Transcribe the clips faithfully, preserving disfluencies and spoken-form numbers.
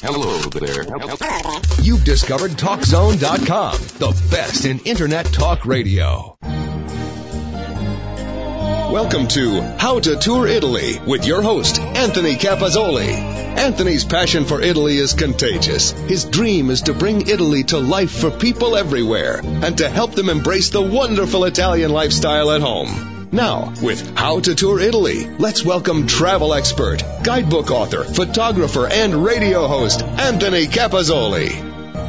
Hello there. You've discovered Talk Zone dot com, the best in Internet talk radio. Welcome to How to Tour Italy with your host, Anthony Capazzoli. Anthony's passion for Italy is contagious. His dream is to bring Italy to life for people everywhere and to help them embrace the wonderful Italian lifestyle at home. Now, with How to Tour Italy, let's welcome travel expert, guidebook author, photographer, and radio host, Anthony Capazzoli.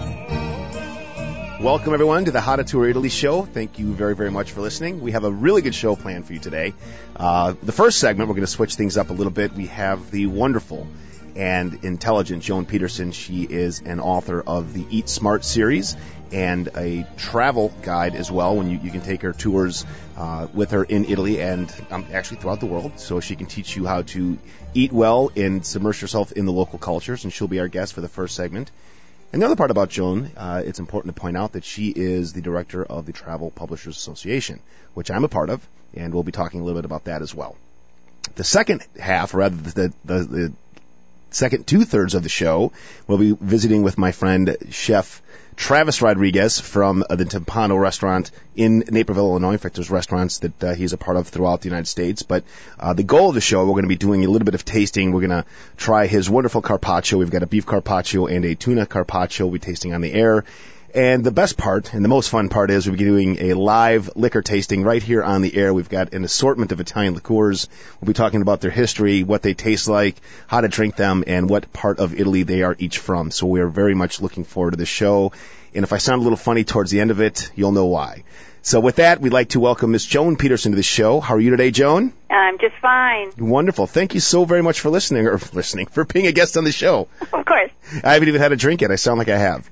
Welcome, everyone, to the How to Tour Italy show. Thank you very, very much for listening. We have a really good show planned for you today. Uh, the first segment, we're going to switch things up a little bit. We have the wonderful and intelligent Joan Peterson. She is an author of the Eat Smart series and a travel guide as well, when you, you can take her tours uh, with her in Italy and um, actually throughout the world. So she can teach you how to eat well and submerge yourself in the local cultures, and she'll be our guest for the first segment. And the other part about Joan, uh, it's important to point out that she is the director of the Travel Publishers Association, which I'm a part of, and we'll be talking a little bit about that as well. The second half, or rather the, the, the second two-thirds of the show, we'll be visiting with my friend, Chef Travis Rodriguez from uh, the Timpano restaurant in Naperville, Illinois. In fact, there's restaurants that uh, he's a part of throughout the United States. But uh, the goal of the show, we're going to be doing a little bit of tasting. We're going to try his wonderful carpaccio. We've got a beef carpaccio and a tuna carpaccio we'll be tasting on the air. And the best part, and the most fun part, is we'll be doing a live liquor tasting right here on the air. We've got an assortment of Italian liqueurs. We'll be talking about their history, what they taste like, how to drink them, and what part of Italy they are each from. So we are very much looking forward to the show. And if I sound a little funny towards the end of it, you'll know why. So with that, we'd like to welcome Miss Joan Peterson to the show. How are you today, Joan? I'm just fine. Wonderful. Thank you so very much for listening, or listening, for being a guest on the show. Of course. I haven't even had a drink yet. I sound like I have.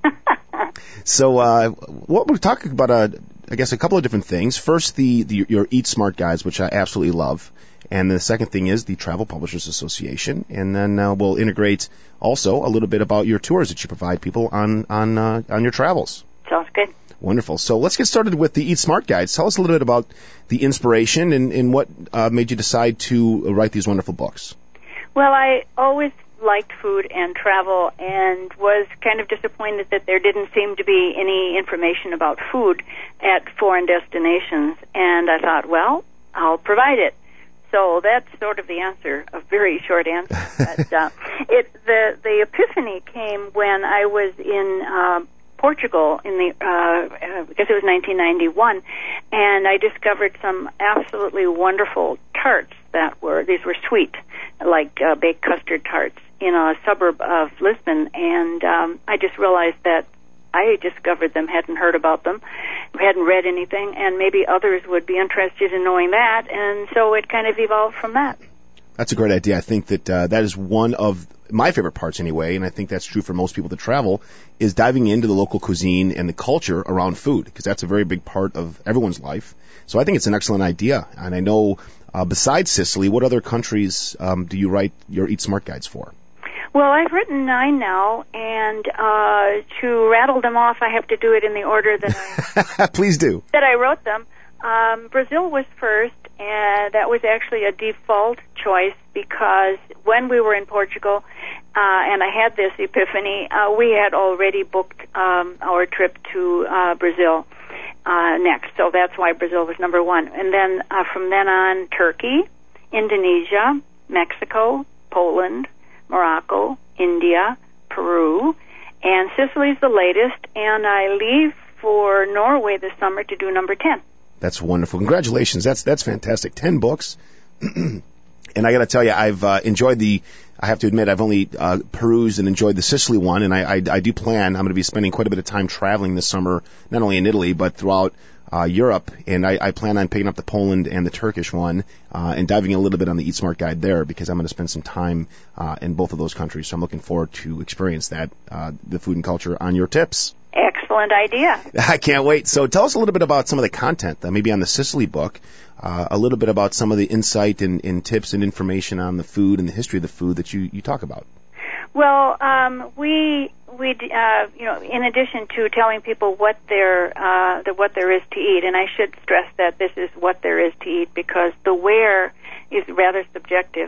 So, uh, what we're talking about, uh, I guess, a couple of different things. First, the, the your Eat Smart guides, which I absolutely love. And the second thing is the Travel Publishers Association. And then uh, we'll integrate also a little bit about your tours that you provide people on on uh, on your travels. Sounds good. Wonderful. So let's get started with the Eat Smart guides. Tell us a little bit about the inspiration and, and what uh, made you decide to write these wonderful books. Well, I always liked food and travel and was kind of disappointed that there didn't seem to be any information about food at foreign destinations. And I thought, well, I'll provide it. So that's sort of the answer, a very short answer. But, uh, it, the, the epiphany came when I was in uh, Portugal in the, uh, I guess it was nineteen ninety-one, and I discovered some absolutely wonderful tarts that were, these were sweet, like uh, baked custard tarts in a suburb of Lisbon, and um, I just realized that I discovered them, hadn't heard about them, hadn't read anything, and maybe others would be interested in knowing that, and so it kind of evolved from that. That's a great idea. I think that uh, that is one of my favorite parts anyway, and I think that's true for most people that travel, is diving into the local cuisine and the culture around food, because that's a very big part of everyone's life. So I think it's an excellent idea, and I know uh, besides Sicily, what other countries um, do you write your Eat Smart guides for? Well, I've written nine now, and uh, to rattle them off, I have to do it in the order that I please do that I wrote them. Um, Brazil was first, and that was actually a default choice because when we were in Portugal, uh, and I had this epiphany, uh, we had already booked um, our trip to uh, Brazil uh, next, so that's why Brazil was number one. And then uh, from then on, Turkey, Indonesia, Mexico, Poland, Morocco, India, Peru, and Sicily's the latest, and I leave for Norway this summer to do number ten. That's wonderful. Congratulations. That's that's fantastic. Ten books. And I got to tell you, I've uh, enjoyed the, I have to admit, I've only uh, perused and enjoyed the Sicily one, and I, I, I do plan, I'm going to be spending quite a bit of time traveling this summer, not only in Italy, but throughout Uh, Europe, and I, I plan on picking up the Poland and the Turkish one uh, and diving a little bit on the Eat Smart guide there because I'm going to spend some time uh, in both of those countries. So I'm looking forward to experience that, uh, the food and culture on your tips. Excellent idea. I can't wait. So tell us a little bit about some of the content, uh, maybe on the Sicily book, uh, a little bit about some of the insight and, and tips and information on the food and the history of the food that you, you talk about. Well, um, we we uh, you know, in addition to telling people what there uh, the, what there is to eat, and I should stress that this is what there is to eat because the where is rather subjective.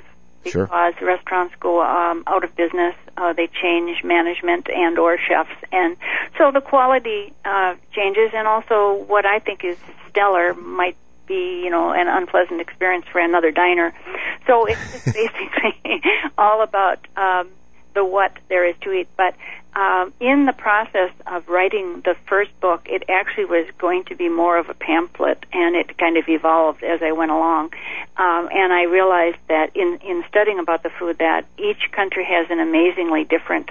Sure. because restaurants go um, out of business. Uh, they change management and or chefs, and so the quality uh, changes. And also, what I think is stellar might be, you know, an unpleasant experience for another diner. So it's just basically all about um, the what there is to eat. But um, in the process of writing the first book, it actually was going to be more of a pamphlet, and it kind of evolved as I went along. Um, and I realized that in, in studying about the food, that each country has an amazingly different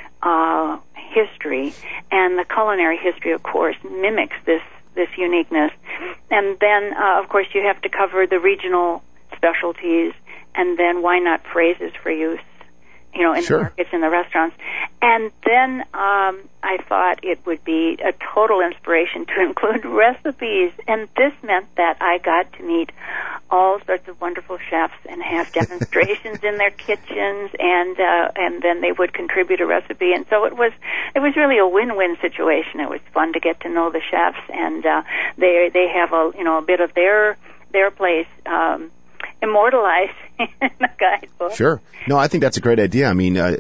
uh, history, and the culinary history, of course, mimics this this uniqueness. And then, uh, of course, you have to cover the regional specialties, and then why not phrases for use, you know, in Sure. the markets, in the restaurants. And then um, I thought it would be a total inspiration to include recipes, and this meant that I got to meet all sorts of wonderful chefs and have demonstrations in their kitchens, and uh, and then they would contribute a recipe. And so it was it was really a win-win situation. It was fun to get to know the chefs, and uh, they they have a you know a bit of their their place um, immortalized in the guidebook. Sure. No, I think that's a great idea. I mean, uh,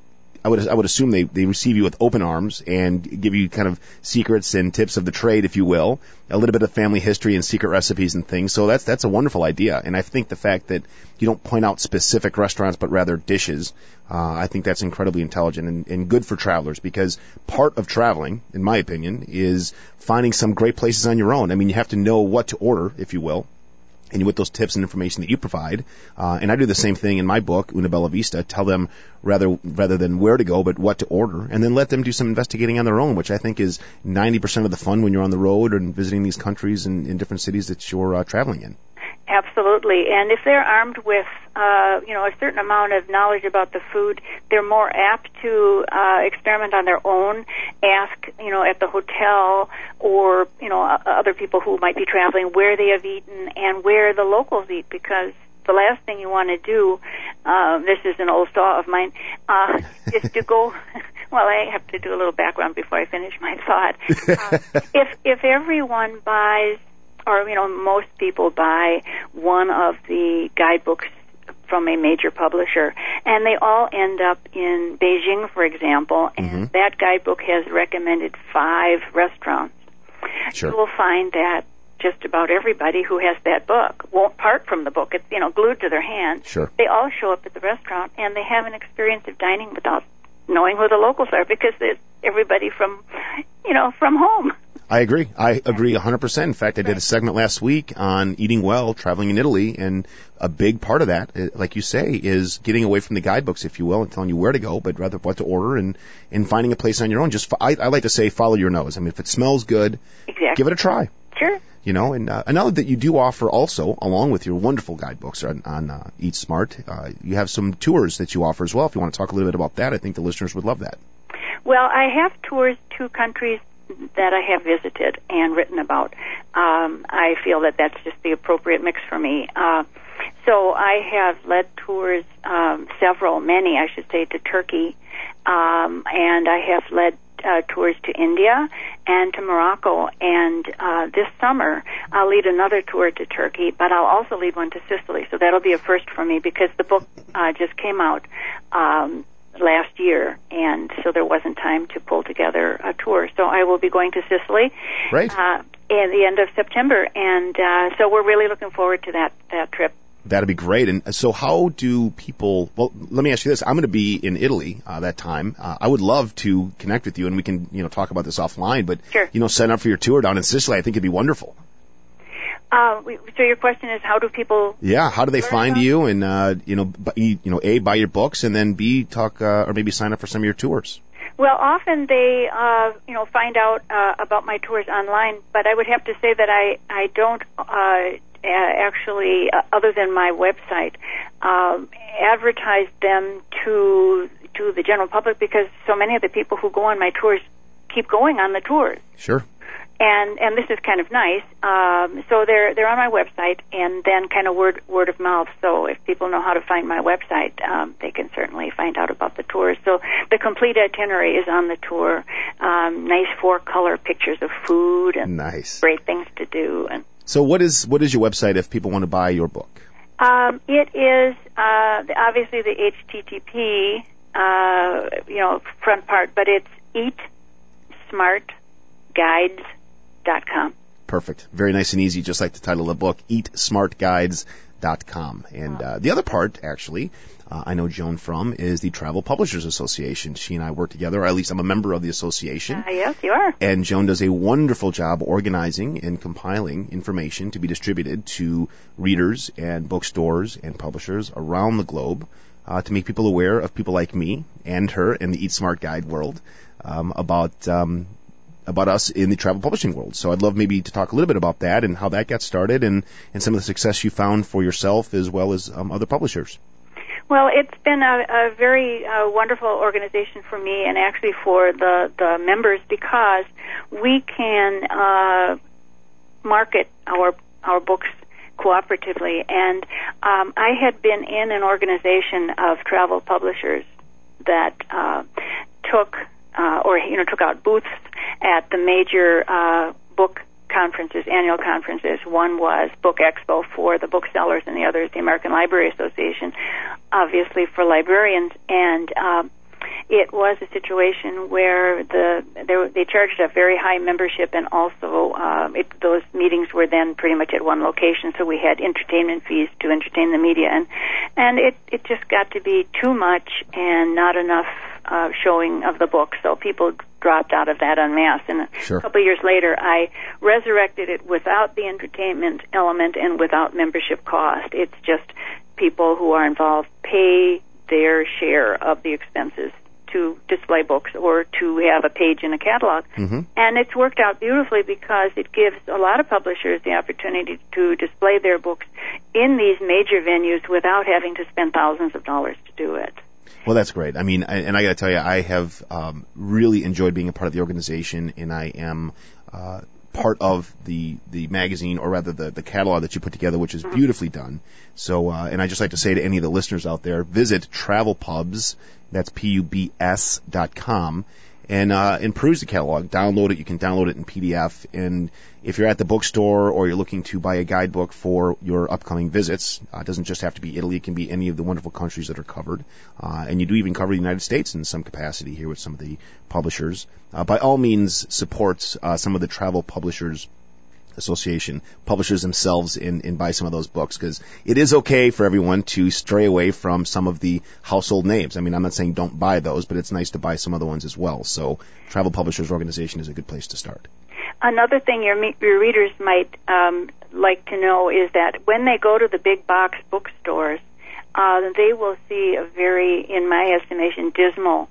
I would I would assume they, they receive you with open arms and give you kind of secrets and tips of the trade, if you will, a little bit of family history and secret recipes and things. So that's that's a wonderful idea. And I think the fact that you don't point out specific restaurants but rather dishes, uh, I think that's incredibly intelligent and, and good for travelers, because part of traveling, in my opinion, is finding some great places on your own. I mean, you have to know what to order, if you will. And with those tips and information that you provide, uh, and I do the same thing in my book, Una Bella Vista, tell them rather rather than where to go, but what to order, and then let them do some investigating on their own, which I think is ninety percent of the fun when you're on the road and visiting these countries and in different cities that you're uh, traveling in. Absolutely, and if they're armed with, uh, you know, a certain amount of knowledge about the food, they're more apt to uh, experiment on their own, ask, you know, at the hotel or, you know, uh, other people who might be traveling where they have eaten and where the locals eat, because the last thing you want to do, uh, this is an old saw of mine, uh, is to go... Well, I have to do a little background before I finish my thought. Uh, if if everyone buys, or, you know, most people buy one of the guidebooks from a major publisher, and they all end up in Beijing, for example, and Mm-hmm. that guidebook has recommended five restaurants. Sure. You will find that just about everybody who has that book won't part from the book. It's, you know, glued to their hand. Sure. They all show up at the restaurant, and they have an experience of dining without knowing who the locals are, because it's everybody from, you know, from home. I agree. I agree one hundred percent. In fact, I did a segment last week on eating well, traveling in Italy, and a big part of that, like you say, is getting away from the guidebooks, if you will, and telling you where to go, but rather what to order, and, and finding a place on your own. Just I, I like to say, follow your nose. I mean, if it smells good, Exactly. give it a try. Sure. You know, and uh, another that you do offer also, along with your wonderful guidebooks on, on uh, Eat Smart, uh, you have some tours that you offer as well. If you want to talk a little bit about that, I think the listeners would love that. Well, I have tours to countries that I have visited and written about. Um, I feel that that's just the appropriate mix for me. Uh, so I have led tours, um, several, many, I should say, to Turkey, um, and I have led uh, tours to India and to Morocco. And uh, this summer, I'll lead another tour to Turkey, but I'll also lead one to Sicily. So that'll be a first for me, because the book uh, just came out Um, last year, and so there wasn't time to pull together a tour. So I will be going to Sicily Right. uh, at the end of September, and uh, so we're really looking forward to that, that trip. That'd be great. And so how do people, well, let me ask you this. I'm going to be in Italy uh, that time. Uh, I would love to connect with you, and we can, you know, talk about this offline, but, Sure. you know, sign up for your tour down in Sicily. I think it'd be wonderful. Uh, we, so your question is, how do people... Yeah, how do they Learn find about- you, and uh, you know, b- you know, A, buy your books, and then B, talk uh, or maybe sign up for some of your tours? Well, often they, uh, you know, find out uh, about my tours online, but I would have to say that I, I don't uh, actually, uh, other than my website, um, advertise them to to the general public, because so many of the people who go on my tours keep going on the tours. Sure. And and this is kind of nice. Um, so they're they're on my website, and then kind of word word of mouth. So if people know how to find my website, um, they can certainly find out about the tours. So the complete itinerary is on the tour. Um, nice four color pictures of food and Nice. great things to do. And So what is what is your website if people want to buy your book? Um, it is uh, obviously the H T T P, uh, you know, front part, but it's eat smart guides dot com. Perfect. Very nice and easy, just like the title of the book, eat smart guides dot com. And uh, the other part, actually, uh, I know Joan from, is the Travel Publishers Association. She and I work together, or at least I'm a member of the association. Uh, yes, you are. And Joan does a wonderful job organizing and compiling information to be distributed to readers and bookstores and publishers around the globe uh, to make people aware of people like me and her in the Eat Smart Guide world um, about um, about us in the travel publishing world. So I'd love maybe to talk a little bit about that and how that got started and, and some of the success you found for yourself as well as um, other publishers. Well, it's been a, a very uh, wonderful organization for me and actually for the, the members because we can uh, market our our books cooperatively. And um, I had been in an organization of travel publishers that uh, took uh, or you know took out booths at the major uh, book conferences, annual conferences. One was Book Expo for the booksellers, and the other is the American Library Association, obviously for librarians. And um, it was a situation where the they, they charged a very high membership, and also uh, it, those meetings were then pretty much at one location. So we had entertainment fees to entertain the media, and and it it just got to be too much and not enough uh, showing of the book. So people dropped out of that en masse. And sure. A couple of years later, I resurrected it without the entertainment element and without membership cost. It's just people who are involved pay their share of the expenses to display books or to have a page in a catalog. Mm-hmm. And it's worked out beautifully because it gives a lot of publishers the opportunity to display their books in these major venues without having to spend thousands of dollars to do it. Well, that's great. I mean, I, and I got to tell you, I have um, really enjoyed being a part of the organization, and I am uh, part of the the magazine, or rather the, the catalog that you put together, which is beautifully done. So, uh, and I just like to say to any of the listeners out there, visit Travel Pubs, that's P U B S dot com, and uh, and peruse the catalog. Download it. You can download it in P D F. And if you're at the bookstore or you're looking to buy a guidebook for your upcoming visits, uh, it doesn't just have to be Italy. It can be any of the wonderful countries that are covered. Uh, and you do even cover the United States in some capacity here with some of the publishers. Uh, by all means, support uh, some of the Travel Publishers Association, publishers themselves, and, and buy some of those books, because it is okay for everyone to stray away from some of the household names. I mean, I'm not saying don't buy those, but it's nice to buy some other ones as well. So Travel Publishers Organization is a good place to start. Another thing your, your readers might um, like to know is that when they go to the big box bookstores, uh, they will see a very, in my estimation, dismal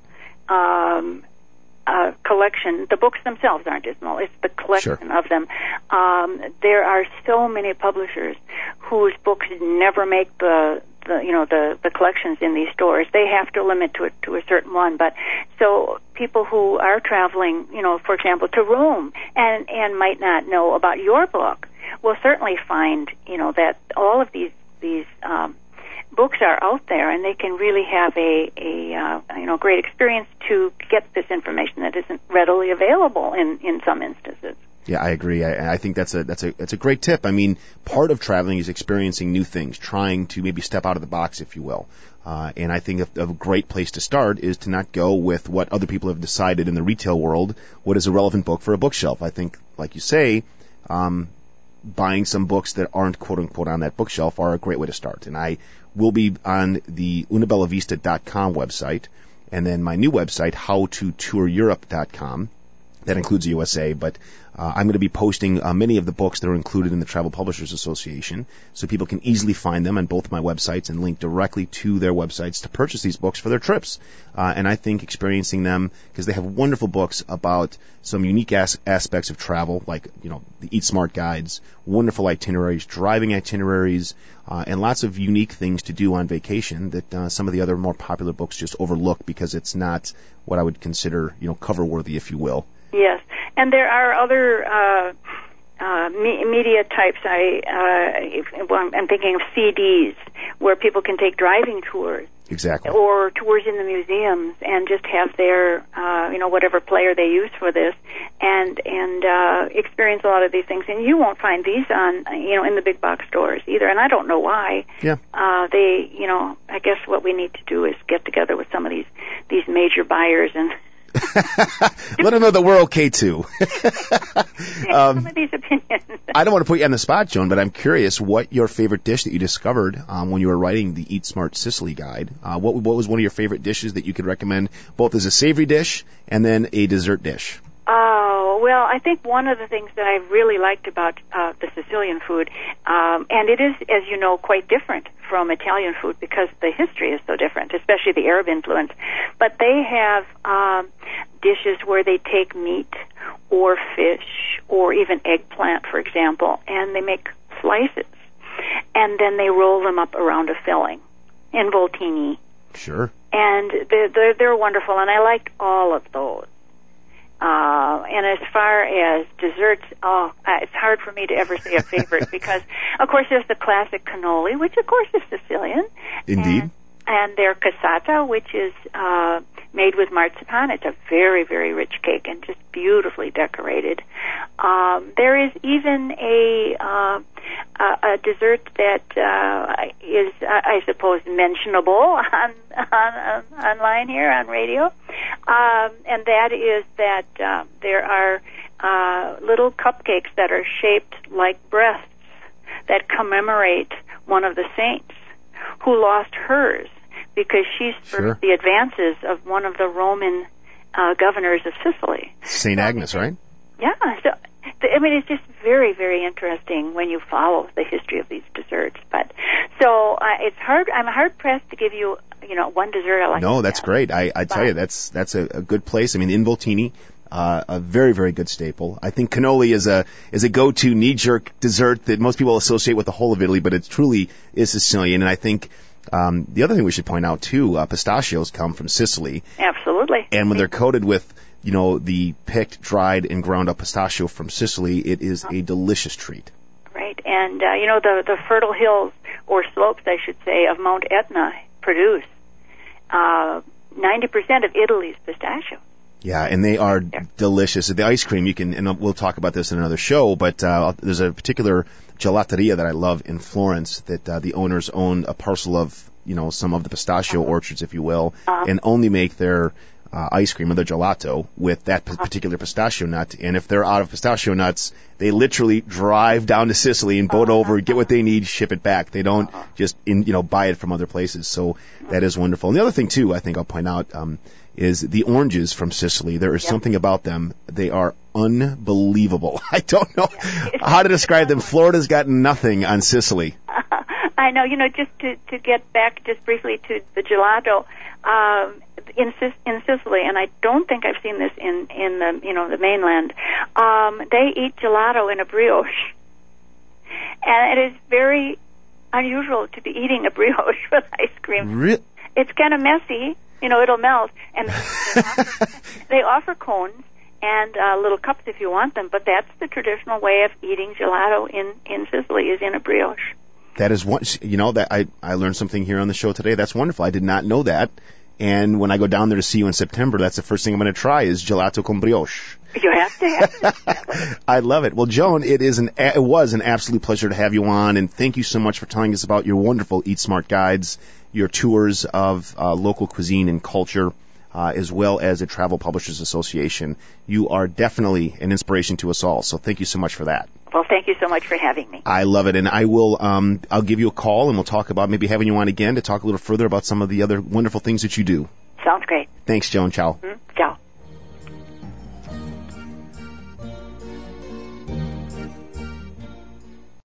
um Uh, collection. The books themselves aren't dismal. It's the collection sure. of them. Um, there are so many publishers whose books never make the, the you know the, the collections in these stores. They have to limit to it to a certain one. But so people who are traveling, you know, for example, to Rome and and might not know about your book will certainly find, you know, that all of these these um, books are out there, and they can really have a, a uh, you know great experience to get this information that isn't readily available in, in some instances. Yeah, I agree. I, I think that's a that's a that's a great tip. I mean, part of traveling is experiencing new things, trying to maybe step out of the box, if you will. Uh, and I think a, a great place to start is to not go with what other people have decided in the retail world, what is a relevant book for a bookshelf. I think, like you say, um, buying some books that aren't quote-unquote on that bookshelf are a great way to start. And I will be on the una bella vista dot com website, and then my new website, how to tour europe dot com. That includes the U S A, but uh, I'm going to be posting uh, many of the books that are included in the Travel Publishers Association, so people can easily find them on both my websites and link directly to their websites to purchase these books for their trips. Uh, and I think experiencing them, because they have wonderful books about some unique as- aspects of travel, like, you know, the Eat Smart guides, wonderful itineraries, driving itineraries, uh, and lots of unique things to do on vacation that uh, some of the other more popular books just overlook because it's not what I would consider, you know, cover-worthy, if you will. Yes, and there are other uh, uh, me- media types. I, uh, if, well, I'm thinking of C Ds, where people can take driving tours Exactly. Or tours in the museums, and just have their, uh, you know, whatever player they use for this, and and uh, experience a lot of these things. And you won't find these on, you know, in the big box stores either. And I don't know why. Yeah. Uh, they, you know, I guess what we need to do is get together with some of these these major buyers and. Let them know that we're okay too. um, some of these opinions. I don't want to put you on the spot, Joan, but I'm curious what your favorite dish that you discovered um, when you were writing the Eat Smart Sicily guide. Uh, what what was one of your favorite dishes that you could recommend, both as a savory dish and then a dessert dish? Oh, well, I think one of the things that I really liked about uh, the Sicilian food, um, and it is, as you know, quite different from Italian food because the history is so different, especially the Arab influence. But they have um, dishes where they take meat or fish or even eggplant, for example, and they make slices, and then they roll them up around a filling in voltini. Sure. And they're, they're, they're wonderful, and I liked all of those. Uh, and as far as desserts, oh, uh, it's hard for me to ever say a favorite because, of course, there's the classic cannoli, which, of course, is Sicilian. Indeed. And, and there's cassata, which is uh, made with marzipan. It's a very, very rich cake and just beautifully decorated. Um, there is even a uh, a dessert that uh, is, I suppose, mentionable on, on, on online here on radio, um, and that is that uh, there are uh, little cupcakes that are shaped like breasts that commemorate one of the saints who lost hers because she spurred Sure. the advances of one of the Roman uh, governors of Sicily. Saint Agnes, right? Yeah, so I mean, it's just very, very interesting when you follow the history of these desserts. But so uh, it's hard. I'm hard pressed to give you, you know, one dessert I like. No, that's have. great. I, I tell But- you, that's that's a, a good place. I mean, in Voltini, uh, a very, very good staple. I think cannoli is a is a go-to knee-jerk dessert that most people associate with the whole of Italy, but it truly is Sicilian. And I think um, the other thing we should point out too, uh, pistachios come from Sicily, Absolutely. and when they're coated with you know, the picked, dried, and ground up pistachio from Sicily, it is a delicious treat. Right, and uh, you know the the fertile hills or slopes, I should say, of Mount Etna produce uh, ninety percent of Italy's pistachio. Yeah, and they are Yeah. delicious. The ice cream, you can, and we'll talk about this in another show, but uh, there's a particular gelateria that I love in Florence that uh, the owners own a parcel of, you know, some of the pistachio uh-huh. orchards, if you will, uh-huh. and only make their Uh, ice cream or their gelato with that p- particular pistachio nut. And if they're out of pistachio nuts, they literally drive down to Sicily and boat over, get what they need, ship it back. They don't just, in, you know, buy it from other places. So that is wonderful. And the other thing, too, I think I'll point out, um, is the oranges from Sicily. There is Yep. something about them. They are unbelievable. I don't know how to describe them. Florida's got nothing on Sicily. I know, you know, just to, to get back just briefly to the gelato, um, in, Sic- in Sicily, and I don't think I've seen this in, in the, you know, the mainland, um, they eat gelato in a brioche. And it is very unusual to be eating a brioche with ice cream. Re- It's kind of messy, you know, it'll melt, and they offer, they offer cones and uh, little cups if you want them, but that's the traditional way of eating gelato in, in Sicily, is in a brioche. That is one, you know, that I, I learned something here on the show today. That's wonderful. I did not know that. And when I go down there to see you in September, that's the first thing I'm going to try is gelato con brioche. You have to have it. I love it. Well, Joan, it is an it was an absolute pleasure to have you on, and thank you so much for telling us about your wonderful Eat Smart guides, your tours of uh, local cuisine and culture, uh, as well as the Travel Publishers Association. You are definitely an inspiration to us all. So thank you so much for that. Well, thank you so much for having me. I love it, and I will. Um, I'll give you a call, and we'll talk about maybe having you on again to talk a little further about some of the other wonderful things that you do. Sounds great. Thanks, Joan. Ciao. Mm-hmm. Ciao.